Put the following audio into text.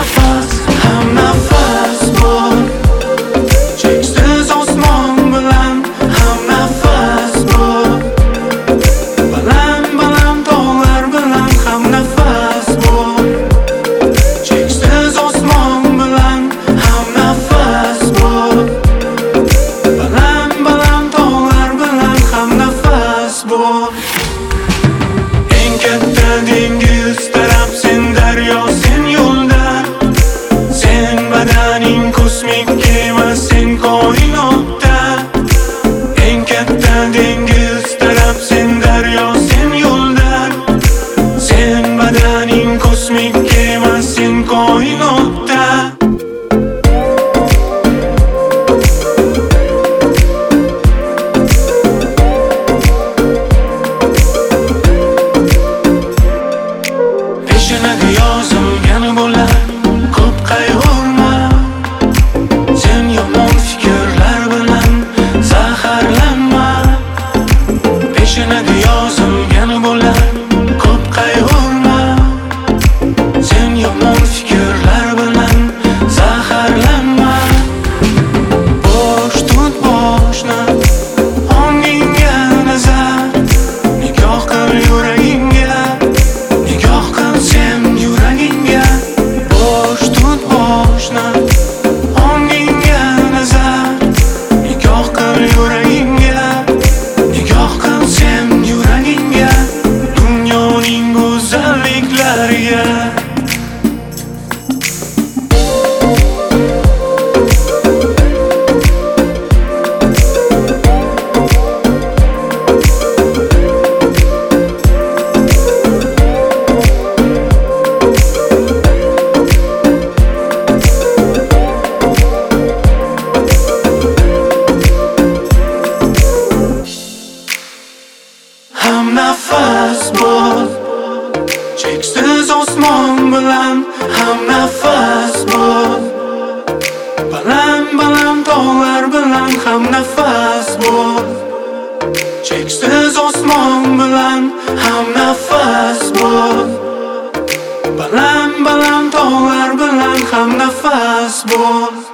hamnafas bo'l. Cheksiz osmon bilan hamnafas bo'l. Baland baland tog'lar bilan hamnafas bo'l. Cheksiz osmon bilan hamnafas bo'l. Baland baland tog'lar bilan hamnafas bo'l. Eng katta dengiz taraf sen daryo, sen yo'ldan. Sen badaning kosmik kema, sen koinotda. Eng katta dengiz taraf sen daryo, sen yo'ldan. Sen badaning kosmik kema, sen koinotda. Peshonaga yozilgani bo'lar, ko'p qayg'urma. Sen yomon fikrlar bilan zaharlanma. Peshonaga yozilgani bo'lar, ko'p qayg'urma. Sen yomon fikrlar bilan zaharlanma. Bosh tut boshni, ongingga nazar. Nikoh qil yuragingga, nikoh qil sen yuragingga. Bosh tut boshni, ongingga nazar. Nikoh qil yuragingga, nikoh qil sen yuragingga. Dunyoning go'zalliklariga. Hamnafas bo'l. Cheksiz osmon bilan hamnafas bo'l. Baland baland tog'lar bilan hamnafas bo'l. Cheksiz osmon bilan hamnafas bo'l. Baland baland tog'lar bilan hamnafas bo'l.